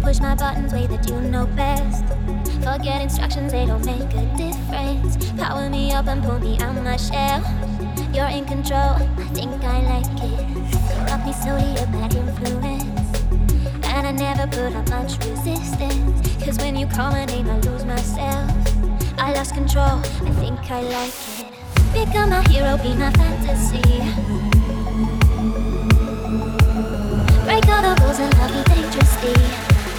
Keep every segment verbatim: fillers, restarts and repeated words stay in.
push my buttons way that you know best. Forget instructions, they don't make a difference. Power me up and pull me out my shell. You're in control, I think I like it. Corrupt me slowly, a bad influence. And I never put up much resistance. Cause when you call my name, I lose myself. I lost control, I think I like it. Become my hero, be my fantasy. Break all the rules and love me dangerously.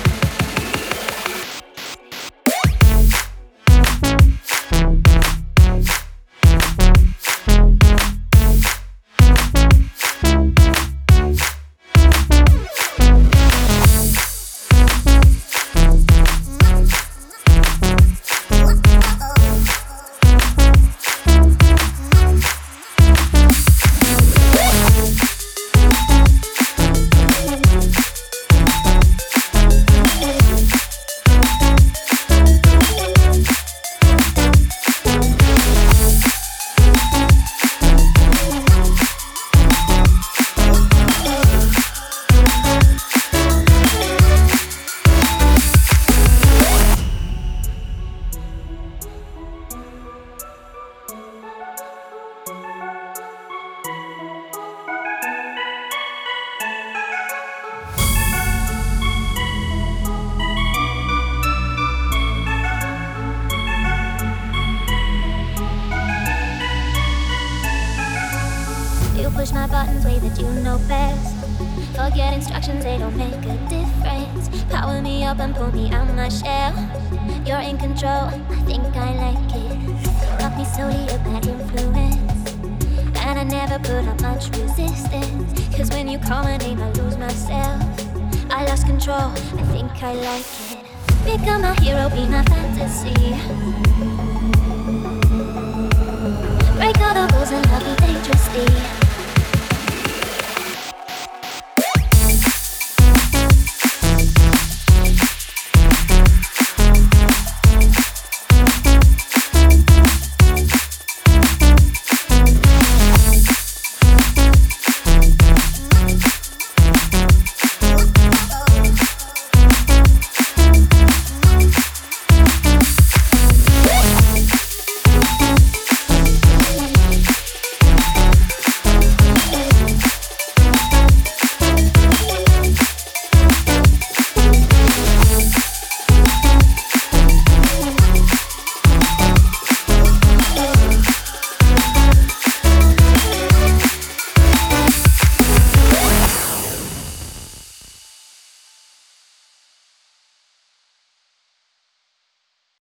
Push my buttons way that you know best. Forget instructions, they don't make a difference. Power me up and pull me out my shell. You're in control, I think I like it. Corrupt me slowly, a bad influence. And I never put up much resistance. Cause when you call my name, I lose myself. I lost control, I think I like it. Become my hero, be my fantasy. Break all the rules and love me dangerously.